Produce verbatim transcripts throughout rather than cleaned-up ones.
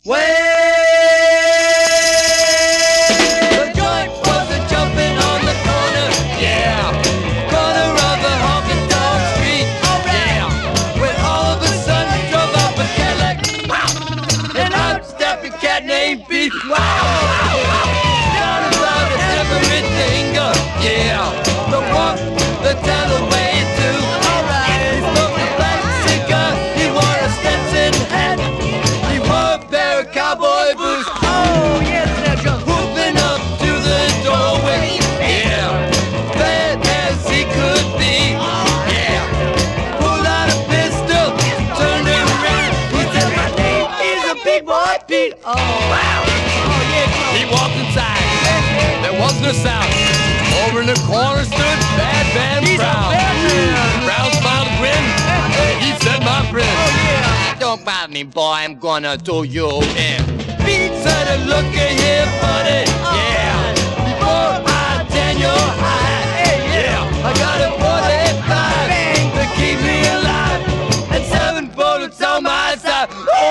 Way! The joint was a jumping on the corner, yeah. Corner of the honky-tonk street, yeah. When all of a sudden drove up a Cadillac, and out stepped a cat named Pete. Wow! Down about everything, uh, yeah. The walk, the town away to. Alright, he smoked a black cigar, he wore a Stetson hat, he wore a pair of cowboy boots. Oh, yes, now jump. Whooping up to the doorway, yeah. Bad as he could be, yeah. Pulled out a pistol, turned him around. He said, my name is a Big Boy Pete. Oh, wow. Oh, yeah, he walked inside. There wasn't a sound. Over in the corner stood Bad Man Brown. Brown smiled and grinned. He said, my friend, oh, yeah. Don't bother me, boy, I'm gonna do you in. Pete said, look at here, buddy, yeah. Before I tan your eye, yeah. I got a forty-five to keep me alive, and seven bullets on my side.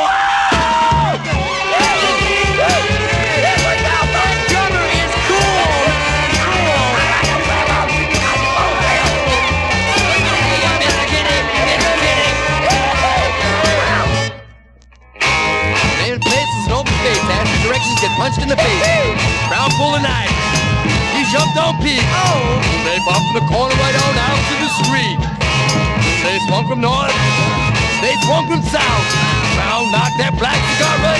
Directions get punched in the face. Brown pulled a knife. He jumped on Pete. Oh! They bumped from the corner right on out to the street. They swung from north. They swung from south. Brown knocked that black cigar right